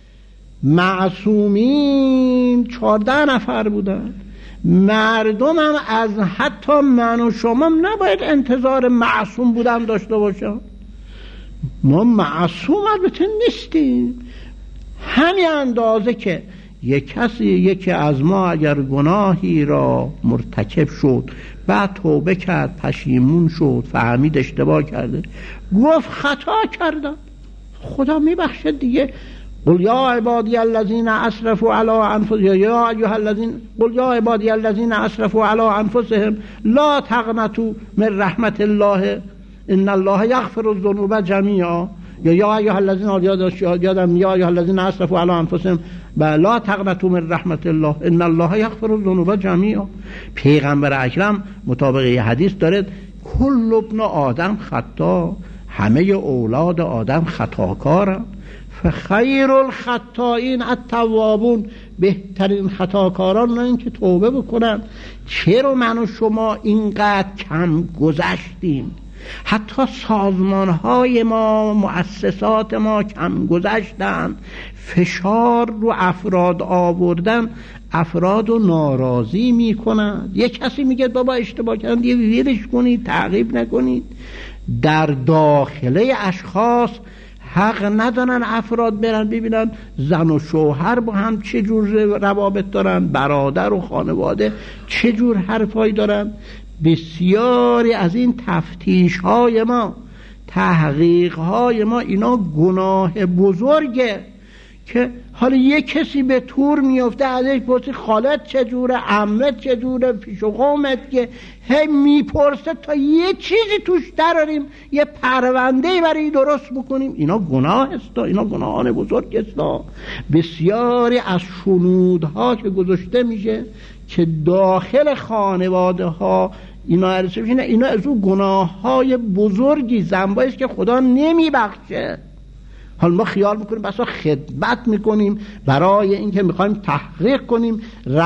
معصومین چهارده نفر بودن، مردم هم از حتی من و شما نباید انتظار معصوم بودن داشته باشم. ما معصوم البته نیستیم، همین اندازه که یک کسی یکی از ما اگر گناهی را مرتکب شد، بعد توبه کرد، پشیمون شد، فهمید اشتباه کرده، گفت خطا کردم، خدا میبخشه دیگه. قل یا عبادی الذین اسرفوا علی انفسهم یا ایها الذین قل یا عبادی الذین اسرفوا علی انفسهم لا تقنطوا من رحمت الله ان الله یغفر الذنوب جمیعا، یا یا ایها الذین یادم یا ایها الذین اسرفوا علی انفسهم لا تقنطوا من رحمت الله ان الله یغفر الذنوب جمیعا. پیغمبر اکرم مطابق یه حدیث داره کل ابن آدم خطا، همه اولاد آدم خطاکارن. فخیر الخطائین التوابون، بهترین خطاکاران اونن که توبه بکنن. چرا من و شما اینقدر کم گذشتیم؟ حتی سازمانهای ما، مؤسسات ما کم گذشتن، فشار رو افراد آوردن، افراد رو ناراضی میکنن. یک کسی میگه بابا اشتباه کردن، دیگه ویرش کنید، تعقیب نکنید. در داخله اشخاص حق ندارن افراد برن ببینن زن و شوهر با هم چه جور روابط دارن، برادر و خانواده چه جور حرفایی دارن. بسیاری از این تفتیش های ما، تحقیق های ما، اینا گناه بزرگه که حالا یه کسی به تور میفته ازش پرسی خالت چجوره، عمت چجوره، پیش و قومت، که هی میپرسه تا یه چیزی توش دراریم، یه پروندهی برای درست بکنیم. اینا گناه است، اینا گناهان بزرگ است. بسیاری از شنودها که گذاشته میشه که داخل خانواده ها اینا عرصه میشه، اینا از اون گناه های بزرگی، ذنبایی است که خدا نمیبخشه. حالا ما خیال میکنیم بسا خدمت میکنیم برای اینکه میخوایم تحقیق کنیم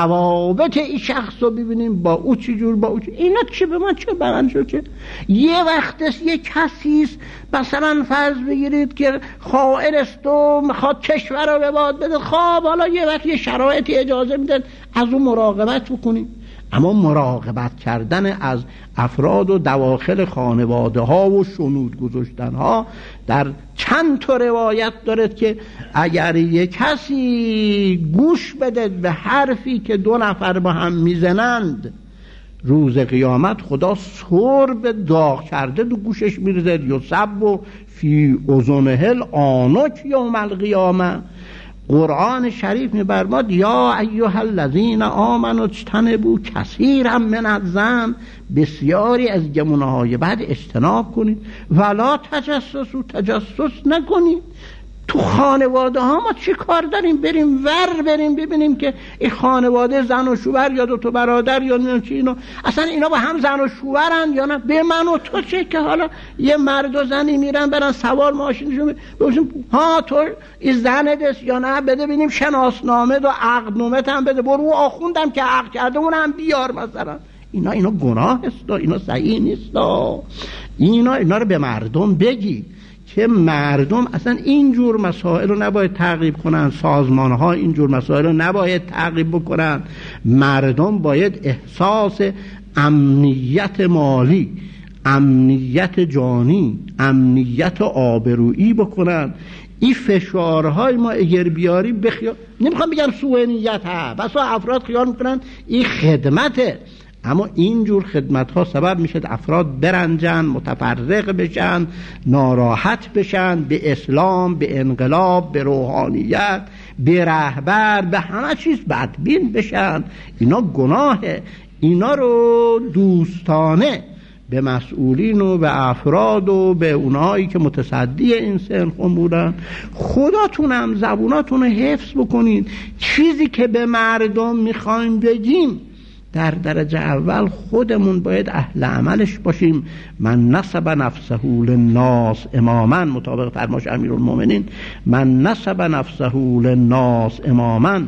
روابط این شخص رو ببینیم با او چی جور، با او چی. اینا چه به ما چه برن شد چه. یه وقت است یه کسیست مثلا فرض بگیرید که خائن است و میخواد کشور رو به باد بده، خب حالا یه وقت یه شرایطی اجازه میدن از اون مراقبت بکنیم. اما مراقبت کردن از افراد و دواخل خانواده ها و شنود گذاشتن ها در چند تا روایت دارد که اگر یک کسی گوش بده به حرفی که دو نفر با هم میزنند، روز قیامت خدا سرب داغ کرده دو گوشش میرزد، یصب و فی اذنه الآنک یوم القیامه. قرآن شریف می‌فرماد یا ایها الذین آمنوا اجتنبوا کثیرا من الظن، بسیاری از گمانه‌های بعد اجتناب کنید، ولا تجسسوا، تجسس نکنید. تو خانواده ها ما چی کار داریم؟ بریم ور بریم ببینیم که این خانواده زن و شوهر یا دو تا برادر یا نه چی، اینا اصلا اینا با هم زن و شوهرن یا نه؟ به من و تو چه که حالا یه مرد و زنی میرن برن سوار ماشینشون ببینیم ها تو این زنت است یا نه، بده ببینیم شناسنامه و عقدنامه هم بده، برو آخوندم که عقد کرده اونم بیار مثلا. اینا اینا گناه است، اینا صحیح نیست. اینا اینا رو به مردم بگی که مردم اصلا اینجور مسائل رو نباید تعقیب کنن، سازمان ها اینجور مسائل رو نباید تعقیب بکنن. مردم باید احساس امنیت مالی، امنیت جانی، امنیت آبرویی بکنن. این فشارهای ما اگر بیاری بخیال، نمیخوام بگم سوء نیت ها، بسا افراد خیال میکنن این خدمته، اما اینجور خدمت ها سبب میشه افراد برنجن، متفرق بشن، ناراحت بشن به اسلام، به انقلاب، به روحانیت، به رهبر، به همه چیز بدبین بشن. اینا گناهه. اینا رو دوستانه به مسئولین و به افراد و به اونایی که متصدی این سن بودن، خداتونم زبوناتون رو حفظ بکنین. چیزی که به مردم میخوایم بگیم در درجه اول خودمون باید اهل عملش باشیم. من نسب نفسه للناس اماما، مطابق فرمایش امیرالمومنین، من نسب نفسه للناس اماما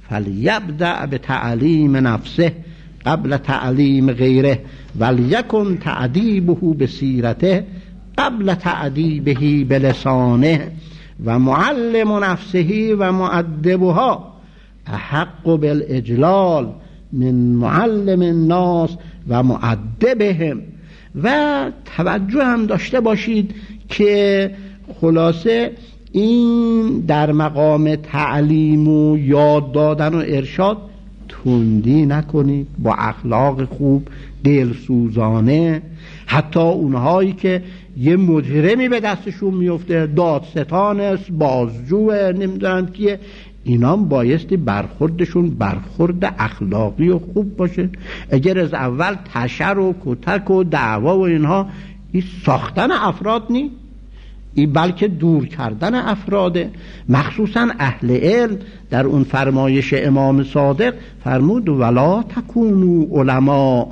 فلیبدأ بتعلیم نفسه قبل تعلیم غیره ولیکن تعدیبه بسیرته قبل تعدیبه بلسانه و معلم نفسه و معدبها احق بالاجلال من معلم الناس و معدبهم. و توجه هم داشته باشید که خلاصه این در مقام تعلیم و یاد دادن و ارشاد تندی نکنید، با اخلاق خوب، دلسوزانه. حتی اونهایی که یه مجرمی به دستشون میفته، دادستان است، بازجوه، نمیدونم کیه، اینا بایستی برخوردشون برخورد اخلاقی و خوب باشه. اگر از اول تشر و کتک و دعوا و اینها، این ساختن افراد نی، این بلکه دور کردن افراده. مخصوصا اهل علم در اون فرمایش امام صادق فرمود ولا تکونوا علما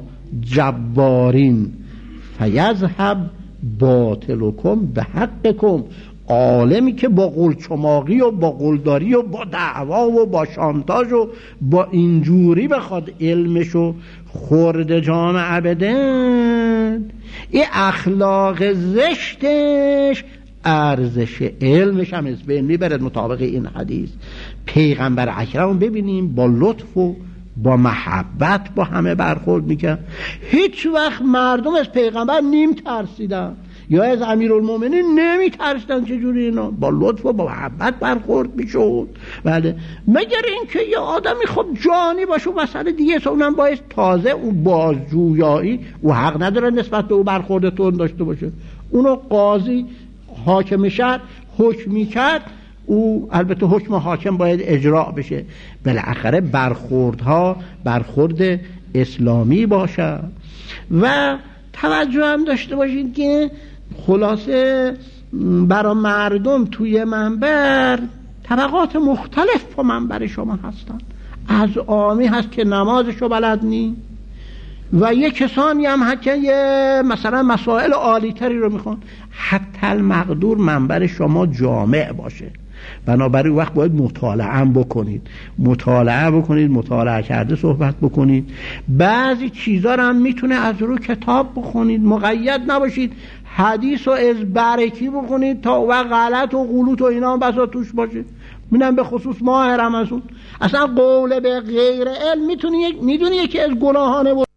جبارین فیذهب باطلکم به حقکم. عالمی که با قلچماقی و با قلداری و با دعوا و با شانتاژ و با اینجوری بخواد علمشو خورد جامعه بدن، این اخلاق زشتش ارزش علمش هم از بین میبرد. مطابق این حدیث پیغمبر اکرم ببینیم با لطف و با محبت با همه برخورد میکرد. هیچ وقت مردم از پیغمبر نیم ترسیدن. یا از امیرالمومنین نمیترسیدن. چجوری اینا با لطف و با محبت برخورد میشد. بله، مگر اینکه یه آدمی خب جانی باشه و مسئله دیگه است، اونم باید تازه اون بازجویایی و حق نداره نسبت به او برخورد تون داشته باشه. اونو قاضی حاکم شهر حکم میکرد، او البته حکم حاکم باید اجرا بشه. بالاخره برخوردها برخورد اسلامی باشه. و توجه هم داشته باشید که خلاصه برای مردم توی منبر طبقات مختلف په منبر شما هستن. از عامی هست که نمازشو بلد نی، و یه کسانی هم هست که یه مثلا مسائل عالی‌تری رو میخوان. حتی المقدور منبر شما جامع باشه، بنابراین وقت باید مطالعه هم بکنید، مطالعه بکنید، مطالعه کرده صحبت بکنید. بعضی چیزا رو هم میتونه از رو کتاب بخونید، مقید نباشید حدیث و از برکی بخونید تا و غلط و غلوط و اینا هم بسا توش باشه. میدونم به خصوص ماه رمضان اصلا قول به غیر علم میتونی یک میدونی یکی از گناهانه بود.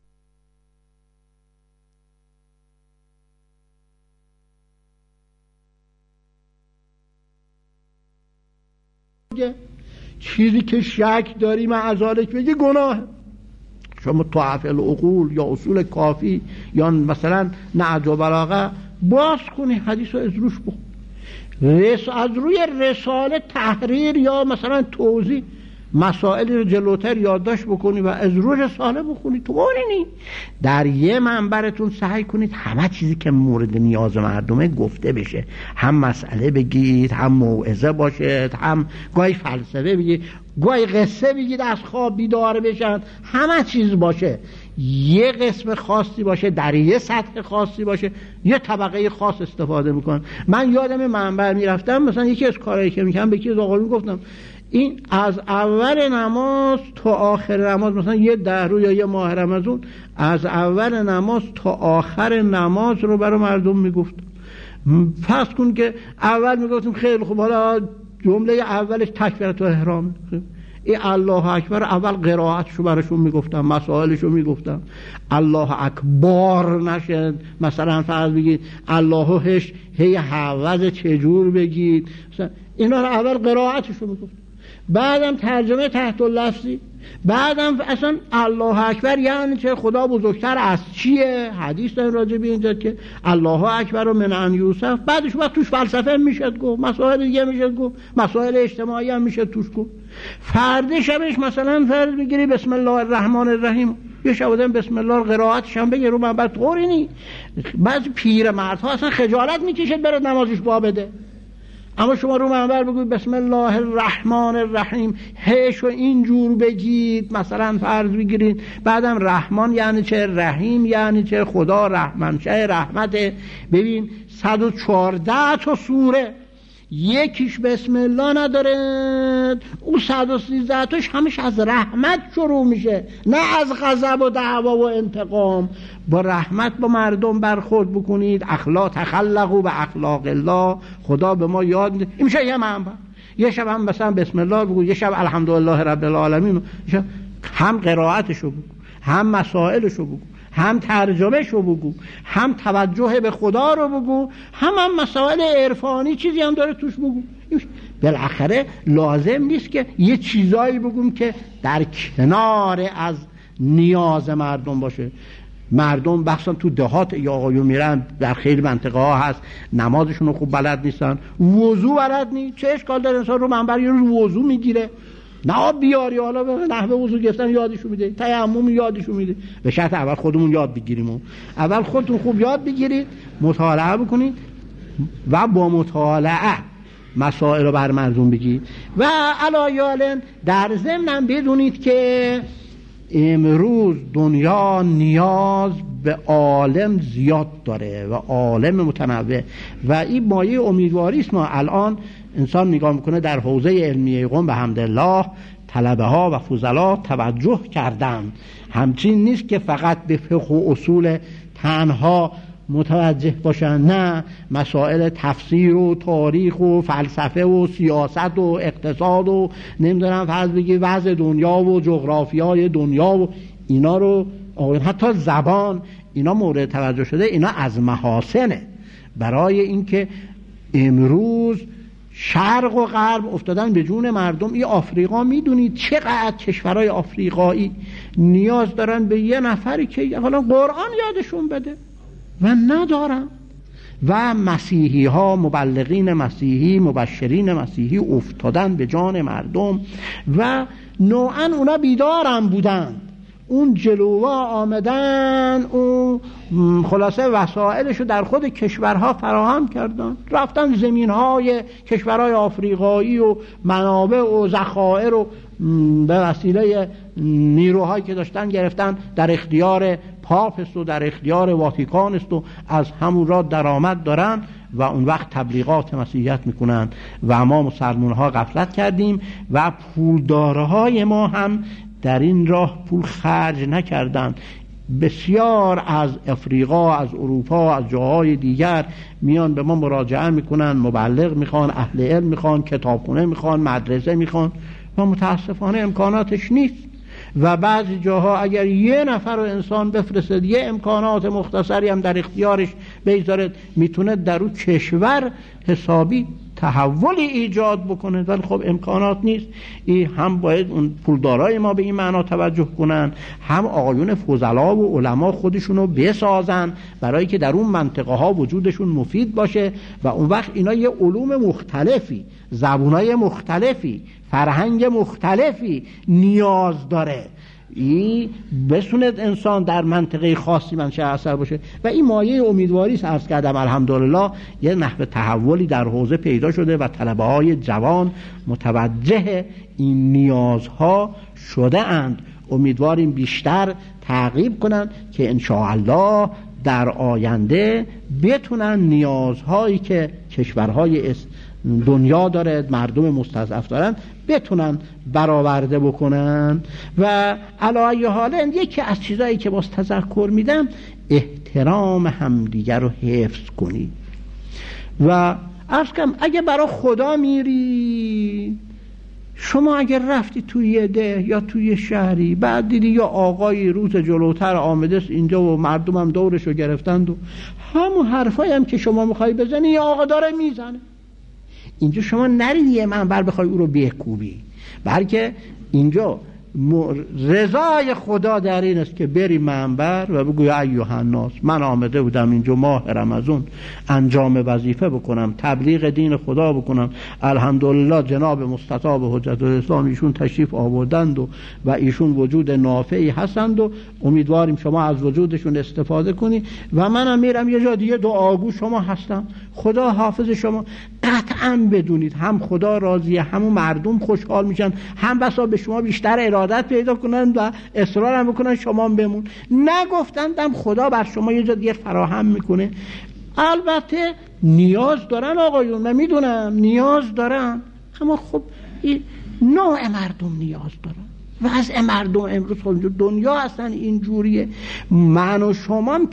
چیزی که شک داری معذالک بگی گناه. شما طاعف العقول یا اصول کافی یا مثلا نهج و بلاغه باز کنی، حدیث رو از روش بخون، رس از روی رساله تحریر یا مثلا توضیح مسائل رو جلوتر یادداشت بکنی و از روی رساله بخونی. تو ببینید در یه منبرتون سعی کنید همه چیزی که مورد نیاز مردمه گفته بشه، هم مسئله بگید، هم موعظه باشه، هم گاهی فلسفه بگید، گاهی قصه بگید از خواب بیدار بشن، همه چیز باشه. یه قسم خاصی باشه، در یه سطح خاصی باشه، یه طبقه خاص استفاده میکن. من یادم منبر میرفتم مثلا یکی از کارهایی که میکنم به یکی از آقایون گفتم این از اول نماز تا آخر نماز، مثلا یه ده روز یا یه ماه رمضان، از اول نماز تا آخر نماز رو برای مردم میگفتم. فرض کن که اول میگفتم خیلی خوب، حالا جمله اولش تکبیرت و احرام، این الله اکبر اول قرائتشو براشون میگفتم، مسائلشو میگفتم. الله اکبر نشد مثلا فرض بگید الله هش هی حوض چجور بگید، اینا رو اول قرائتشو میگفتم، بعدم ترجمه تحت اللفظی، بعدم اصلا الله اکبر یعنی چه، خدا بزرگتر از چیه، حدیث داره راجع به اینجا که الله اکبر و من ان یوسف. بعدش وقت توش فلسفه میشد گفت، مسائل دیگه میشد گفت، مسائل اجتماعی هم میشد توش گفت. فرد شبش مثلا فرض بگیری بسم الله الرحمن الرحیم، یه شب آدم بسم الله قرائتش هم بگه رو منبر طوری نی. بعضی پیرمردها اصلا خجالت میکشد بره نمازش با بده، اما شما رو منبر بگوید بسم الله الرحمن الرحیم، هش و اینجور بگید، مثلا فرض بگیرید، بعدم رحمان یعنی چه، رحیم یعنی چه، خدا رحمنشه رحمته. ببین صد و چهارده تا سوره یکیش بسم الله نداره، او صد و سیزده تاش همش از رحمت شروع میشه، نه از غضب و دعوا و انتقام. با رحمت با مردم برخورد بکنید، اخلاق تخلقوا به اخلاق الله، خدا به ما یاد میده. این میشه یه منبر. یه شب هم مثلا بسم الله بگو، یه شب الحمدلله رب العالمین، هم قرائتشو بگو، هم مسائلشو بگو، هم ترجمهشو بگو، هم توجه به خدا رو بگو، هم هم مسائل عرفانی چیزی هم داره توش بگو. بالاخره لازم نیست که یه چیزایی بگم که در کنار از نیاز مردم باشه. مردم بخصوصا تو دهات یا آقایون میرن در خیلی منطقه ها هست نمازشون رو خوب بلد نیستن، وضو بلد نیست. چه اشکال داره انسان رو منبر یه روز وضو میگیره، نه بیاری حالا به نحوه وضو گرفتن یادشو میده، تیمم یادشو میده. به شرط اول خودمون یاد بگیریم، اول خودتون خوب یاد بگیرید، مطالعه بکنید و با مطالعه مسائل رو بر مردم بگید. و علایالن در ضمن بدونید که امروز دنیا نیاز به عالم زیاد داره و عالم متنوع و این مایه امیدواری است. ما الان انسان نگاه میکنه در حوزه علمیه قم به حمدالله طلبه ها و فضلا توجه کردن. همچین نیست که فقط به فقه و اصول تنها متوجه باشن، نه، مسائل تفسیر و تاریخ و فلسفه و سیاست و اقتصاد و نمیدونم فرض بگی وضع دنیا و جغرافیای دنیا و اینا رو، حتی زبان، اینا مورد توجه شده، اینا از محاسنه برای اینکه امروز شرق و غرب افتادن به جون مردم. این آفریقا میدونید چقدر کشورهای آفریقایی نیاز دارن به یه نفری که حالا قرآن یادشون بده و ندارن. و مسیحی ها، مبلغین مسیحی، مبشرین مسیحی افتادن به جان مردم و نوعا اونا بیدارم بودن، اون جلوها آمدن، اون خلاصه وسائلشو در خود کشورها فراهم کردن، رفتن زمینهای کشورهای آفریقایی و منابع و ذخایر و به وسیله نیروهایی که داشتن گرفتن در اختیار پاپ است و در اختیار واتیکان است و از همون را درآمد دارن و اون وقت تبلیغات مسیحیت میکنن و ما مسلمان ها غفلت کردیم و پولدارهای ما هم در این راه پول خرج نکردن. بسیار از افریقا، از اروپا، از جاهای دیگر میان به ما مراجعه میکنن، مبلغ میخوان، اهل علم میخوان، کتابخونه میخوان، مدرسه میخوان و متاسفانه امکاناتش نیست. و بعضی جاها اگر یه نفر رو انسان بفرستد یه امکانات مختصری هم در اختیارش بگذارد میتونه در اون کشور حسابی تحولی ایجاد بکنه، ولی خب امکانات نیست. این هم باید اون پولدارای ما به این معنا توجه کنن، هم آقایون فضلا و علما خودشونو بسازن برای که در اون منطقه ها وجودشون مفید باشه و اون وقت اینا یه علوم مختلفی، زبونای مختلفی، فرهنگ مختلفی نیاز داره. این بسوند انسان در منطقه خاصی منشأ اثر باشه و این مایه امیدواری است. عرض کردم الحمدلله یه نحو تحولی در حوزه پیدا شده و طلبه های جوان متوجه این نیازها شده اند. امیدواریم بیشتر تعقیب کنن که انشاءالله در آینده بتونن نیازهایی که کشورهای دنیا داره، مردم مستضعف دارن، بتونن برآورده بکنن. و علی ای حال یکی از چیزایی که باز تذکر میدم احترام همدیگر رو حفظ کنید. و عرض کنم اگه برای خدا میری، شما اگر رفتی توی یه ده یا توی شهری بعد دیدی یا آقای روز جلوتر آمده است اینجا و مردم هم دورش رو گرفتند و همون حرفایی هم که شما میخوای بزنی یا آقا داره میزنه، اینجا شما نرید یه منبر بخوای او رو بهکوبی، بلکه اینجا رضای خدا در این است که بری منبر و بگوی ایها الناس، من آمده بودم اینجا ماه رمضان انجام وظیفه بکنم، تبلیغ دین خدا بکنم. الحمدلله جناب مستطاب حجت الاسلام ایشون تشریف آوردند و و ایشون وجود نافعی هستند و امیدواریم شما از وجودشون استفاده کنی و منم میرم یه جا دیگه دعاگو شما هستم. خدا حافظ شما. قطعا بدونید هم خدا راضیه، هم مردم خوشحال میشن، هم بسا به شما بیشتر ارادت پیدا کنن و اصرار هم بکنن شما بمون. نگفتندم خدا بر شما یه جا دیگه فراهم میکنه. البته نیاز دارن آقایون، من میدونم نیاز دارن، اما خب این نوع مردم نیاز دارن. وضع مردم امروز خب دنیا اصلا اینجوریه. من و شمام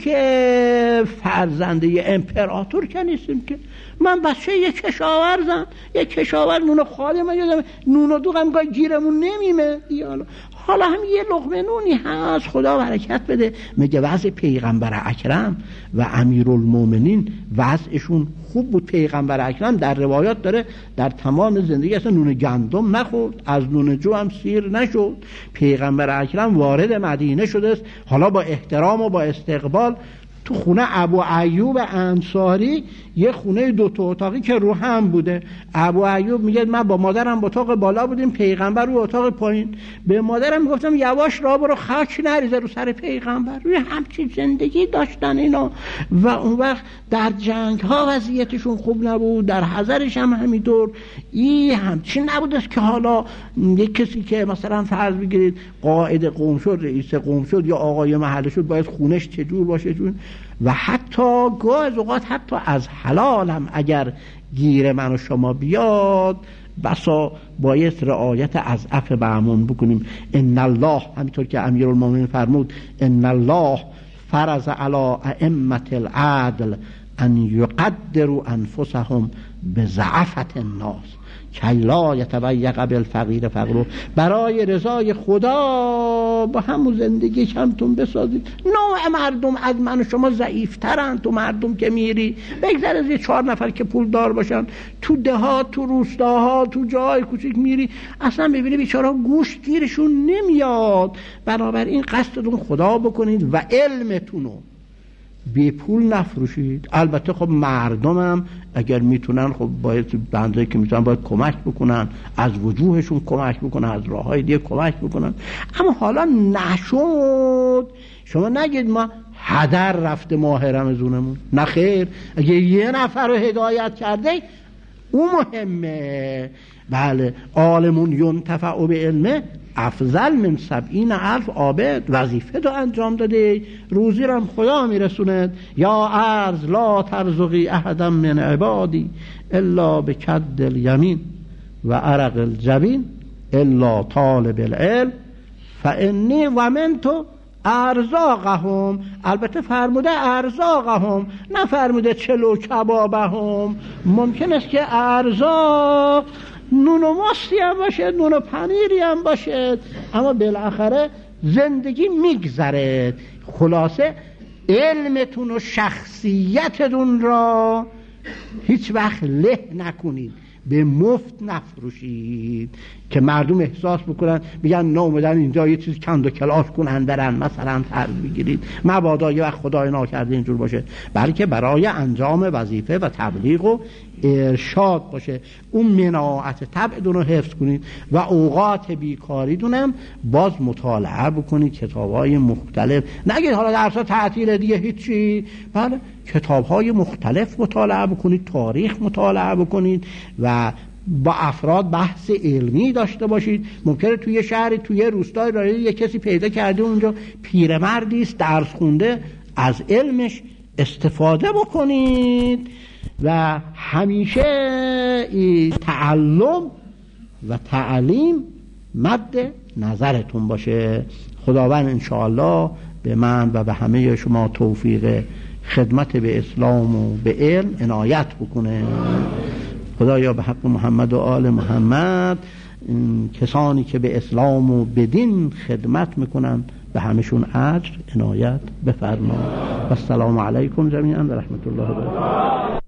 که فرزنده یه امپراتور که نیستیم که. من بچه یه کشاورزم، یه کشاور نون خالی من یادم نون و دوغم گاهی گیرمون نمیمه. حالا حالا هم یه لقمه نونی هست، خدا برکت بده. میگه وضع پیغمبر اکرم و امیرالمومنین وضعشون خوب بود. پیغمبر اکرم در روایات داره در تمام زندگی اصلا نون گندم نخورد، از نون جو هم سیر نشد. پیغمبر اکرم وارد مدینه شده است، حالا با احترام و با استقبال تو خونه ابو ایوب انصاری، یه خونه دو تا اتاقی که رو هم بوده. ابو ایوب میگه من با مادرم اتاق بالا بودیم، پیغمبر رو اتاق پایین. به مادرم میگفتم یواش راه برو خاک نریزه رو سر پیغمبر. روی همچین زندگی داشتن اینا. و اون وقت در جنگ ها وضعیتشون خوب نبود، در حضرش هم همینطور. این همچین نبودست که حالا یک کسی که مثلا فرض بگیرید قائد قوم شد، رئیس قوم شد یا آقای محله شد باید خونش چجور باشه جون. و حتی گاه از اوقات حتی از حلال هم اگر گیر من و شما بیاد بسا باید رعایت از عفو معمون بکنیم. ان الله، همینطور که امیرالمومنین فرمود، ان الله فرض علی ائمه العدل ان یقدروا انفسهم به ضعفت الناس کی لا یتبیق بالفقیر فقرو. برای رضای خدا با همون زندگی کمتون بسازید. نوع مردم از من و شما ضعیفترن. تو مردم که میری بگذار از یه چهار نفر که پول دار باشن، تو دهات، تو روستاها، تو جای کوچیک میری اصلا ببینی بیچارا گوشت گیرشون نمیاد. بنابراین قصدتون خدا بکنید و علمتونو بی پول نفروشید. البته خب مردمم اگر میتونن خب باید بنده که میتونن باید کمک بکنن، از وجوهشون کمک بکنن، از راههای دیگه کمک بکنن. اما حالا نشد شما نگید ما هدر رفته ماه رمضانمون. نه خیر، اگه یه نفر رو هدایت کرده اون مهمه. بله، عالمون ینتفع به علمه افضل من سبعین الف عابد. وظیفه تو انجام داده، روزی رو هم خدا میرسوند. یا عرض لا ترزقی احدا من عبادی الا بکد الیمین و عرق الجبین الا طالب العلم فانی ومنت ارزاقهم. البته فرموده ارزاقهم، نه فرموده چلو کبابهم. ممکن است که ارزاق نون و ماستی هم باشد، نون و پنیری هم باشد، اما بالاخره زندگی میگذره. خلاصه علمتون و شخصیتتون را هیچ وقت له نکنید، به مفت نفروشید که مردم احساس بکنن میگن نه اومدن اینجا یه چیز کند و کلاس کنن برن مثلا فرض بگیرید. مبادا یه وقت خدای ناکرده اینجور باشه، بلکه برای انجام وظیفه و تبلیغ و ارشاد باشه. اون مناعت طبعتون رو حفظ کنید و اوقات بیکاریتون هم باز مطالعه بکنید، کتاب‌های مختلف. نگید حالا درسا تعطیل دیگه هیچی. بله، کتاب‌های مختلف مطالعه بکنید، تاریخ مطالعه بکنید و با افراد بحث علمی داشته باشید. ممکنه توی شهری، توی روستای راه یه کسی پیدا کرده اونجا پیرمردی است درس خونده، از علمش استفاده بکنید و همیشه تعلم و تعلیم مد نظرتون باشه. خداوند انشاءالله به من و به همه شما توفیق خدمت به اسلام و به علم عنایت بکنه. خدایا به حق محمد و آل محمد کسانی که به اسلام و به دین خدمت میکنن به همشون اجر عنایت بفرما. و السلام علیکم جمیعا و رحمت الله و برکاته.